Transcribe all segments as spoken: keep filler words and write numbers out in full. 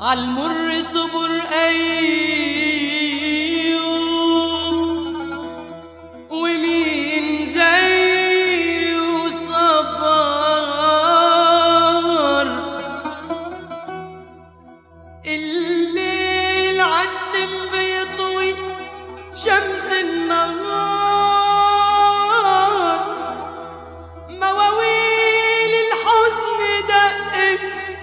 عالمر صبر أيوب ومين زيه صبر. الليل عالدم بيطوي شمس النهار، مواويل الحزن دقت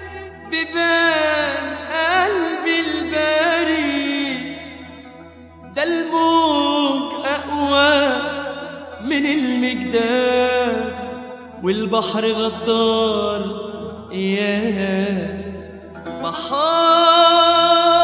ببان قلبي الباري. ده الموج أقوى من المجداف والبحر غدار يا بحار.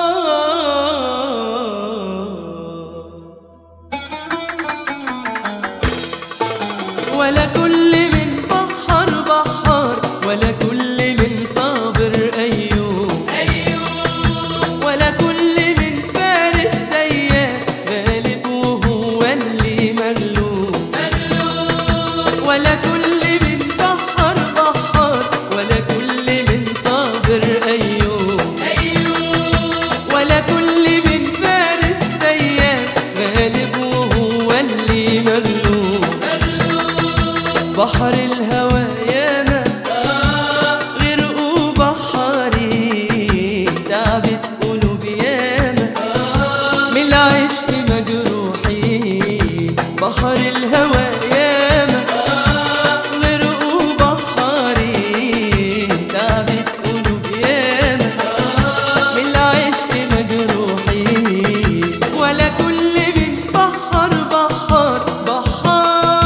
ولا كل من بحر بحار، ولا كل من صابر أيوب أيوب، ولا كل من فارس سياف غالب وهو اللي مغلوب مغلوب. ولا كل من بحر بحار، ولا كل من صابر أيوب أيوب، ولا كل من فارس سياف غالب وهو اللي مغلوب مغلوب. بحر الهوى ياما غرقوا بحاري، تعبت قلوب ياما من العشق مجروحين. بحر الهوى ياما غرقوا بحاري، تعبت قلوب ياما من العشق مجروحين. ولا كل من بحر بحار بحار.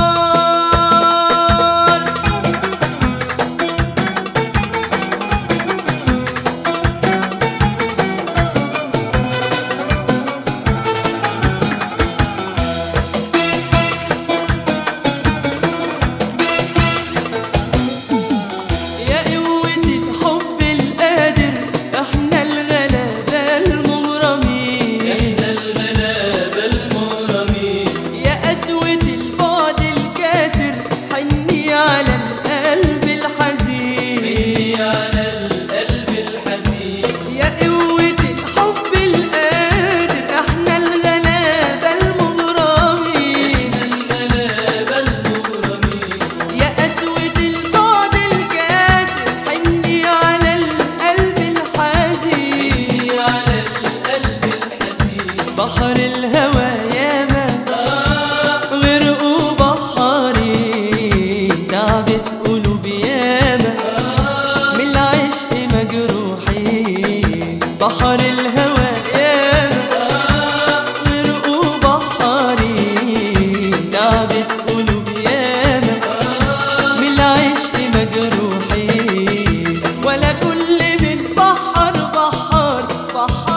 بحر الهوى ياما غرقوا بحاري، تعبت قلوب ياما من العشق مجروحين. بحر الهوى ياما غرقوا بحاري، تعبت قلوب ياما من العشق مجروحين. ولا كل من بحر بحار بحار.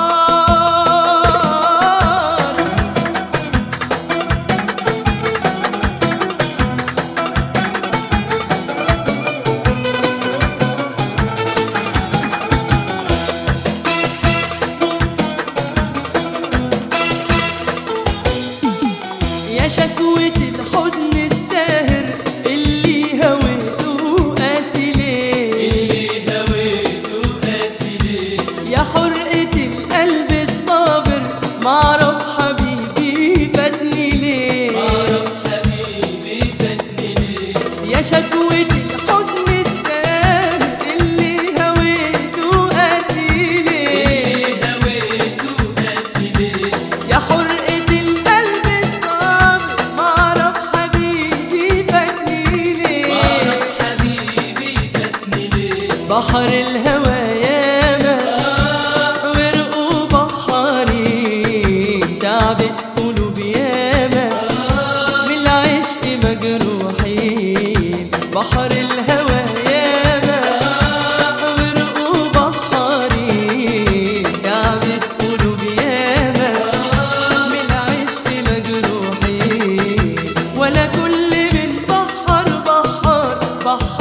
يا شكوة الحزن الساهر اللي هويته قاسي ليه، اللي هويته قاسي ليه. يا حرقة القلب الصابر معرف حبيبي فاتني ليه، معرف حبيبي فاتني ليه. يا شكوة الحزن الساهر اللي هويته قاسي ليه، اللي هويته قاسي ليه. يا حرقة بحر الهوى ياما غرقوا بحاري، تعبت قلوب ياما من العشق مجروحين. بحر الهوى ياما غرقوا بحاري، تعبت قلوب ياما من العشق مجروحين. ولا كل من بحر بحار بحار.